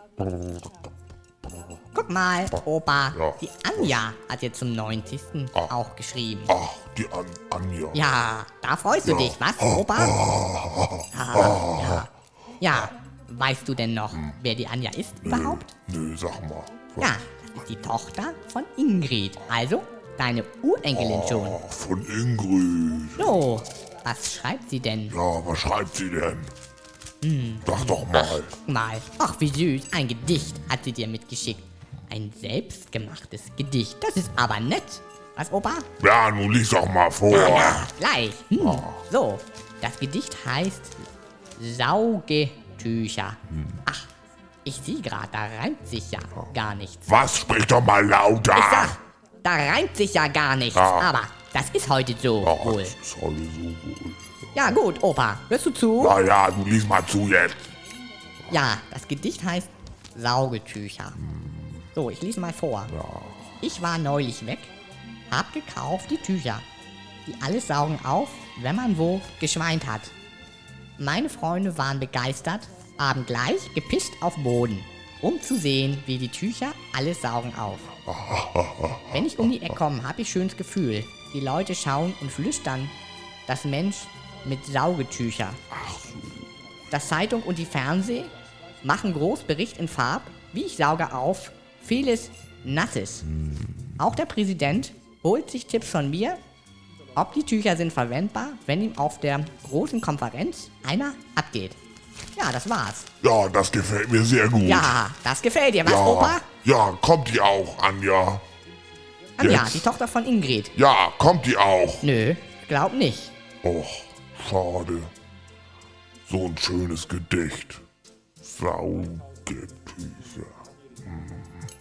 Guck mal, Opa, Ja. die Anja hat jetzt zum 90. auch geschrieben. Ach, die Anja. Ja, da freust du dich, was, Opa? Ja. Ja, weißt du denn noch, wer die Anja ist überhaupt? Nö, sag mal. Ja, das ist die Tochter von Ingrid, also deine Urenkelin schon. Ach, von Ingrid. So, was schreibt sie denn? Ja, was schreibt sie denn? Sag doch mal. Ach wie süß, ein Gedicht hat sie dir mitgeschickt. Ein selbstgemachtes Gedicht, das ist aber nett. Was, Opa? Ja, nun lies doch mal vor. Ja, gleich. So, das Gedicht heißt Saugetücher. Ach, ich sehe gerade, da reimt sich ja gar nichts. Was? Sprich doch mal lauter. Ich sag, da reimt sich ja gar nichts, aber das ist heute so Ach, wohl. das ist alles so wohl. Ja gut, Opa, hörst du zu? Na ja, du lies mal zu jetzt. Ja, das Gedicht heißt Saugetücher. So, ich lese mal vor. Ich war neulich weg, hab gekauft die Tücher, die alles saugen auf, wenn man wo geschweint hat. Meine Freunde waren begeistert, haben gleich gepisst auf Boden, um zu sehen, wie die Tücher alles saugen auf. Wenn ich um die Ecke komme, hab ich schönes Gefühl. Die Leute schauen und flüstern, das Mensch mit Saugetücher. Das Zeitung und die Fernseh machen groß Bericht in Farb, wie ich sauge auf, vieles Nasses. Auch der Präsident holt sich Tipps von mir, ob die Tücher sind verwendbar, wenn ihm auf der großen Konferenz einer abgeht. Ja, das war's. Ja, das gefällt mir sehr gut. Ja, das gefällt dir, was, ja, Opa? ja, kommt die auch, Anja? Anja, Jetzt? die Tochter von Ingrid. Ja, kommt die auch? Nö, glaub nicht. Och, schade. So ein schönes Gedicht. Saugetücher.